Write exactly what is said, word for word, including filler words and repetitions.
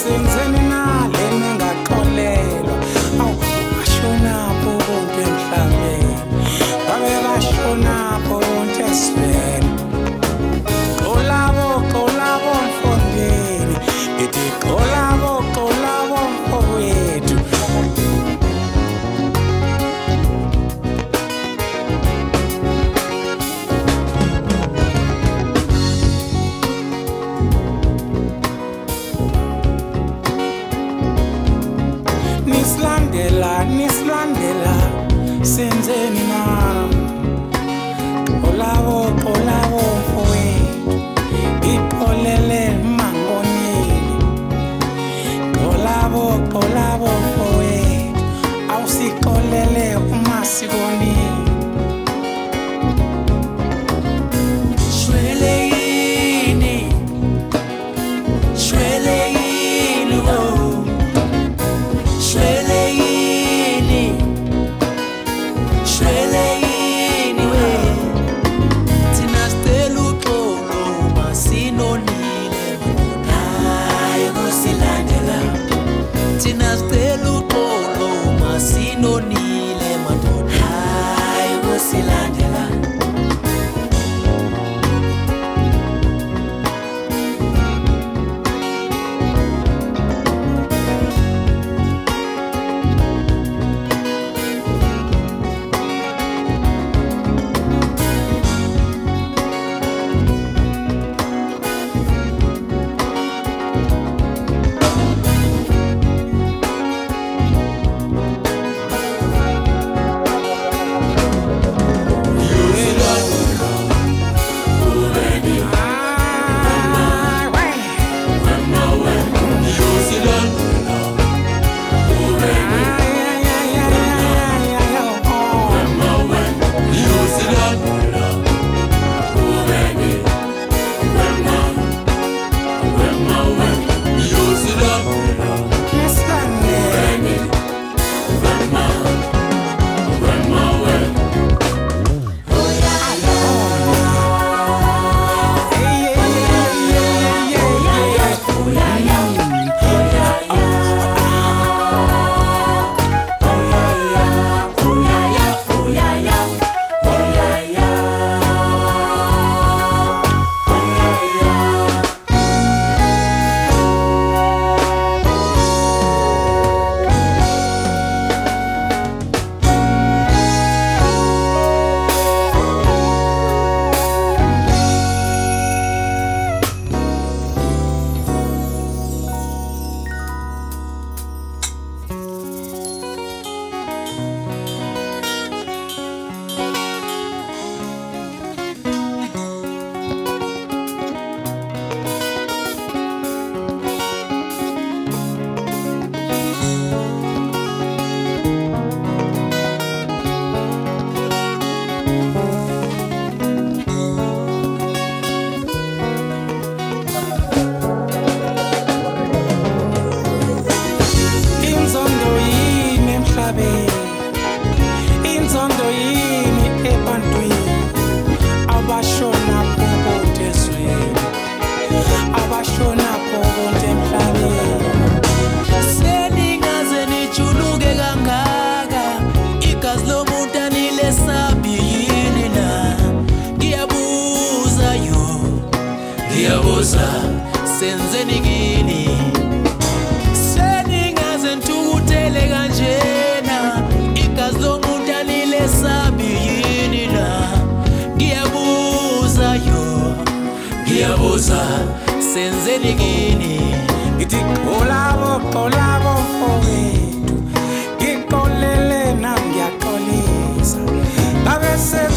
senzeni nale ningaxolelwa awu bashonapho bonke emhlabeni babe bashonapho bonke esweni xolabo xolabo mfondini ithi xolabo xolabo mfowethu Nislandela, nislandela, senzeni na Xolabo, xolabo mfowethu Ixolele mangonini Xolabo, xolabo mfowethu Awusixolele umasikonini Shweleyini Shweleyini oh Shweleyini, shweleyini we Thina sicela uxolo masinonile hayi kusilandela Thina sicela uxolo masinonile madoda hayi kusilandela Inzondo yini ebantwini abashona bonke ezweni abashona bonke emhlabeni seningaze nijuluke kangaka igazi lomuntu anilesabi yini na ngiyabuza yo ngiyabuza senzeni kini seningaze ntukutele kanjena igazi lomuntu anilesabi yini na ngiyabuza yo ngiyabuza senzeni kini ithi xolabo xolabo mfowethu ngixolele nami ngiyaxolisa ngabe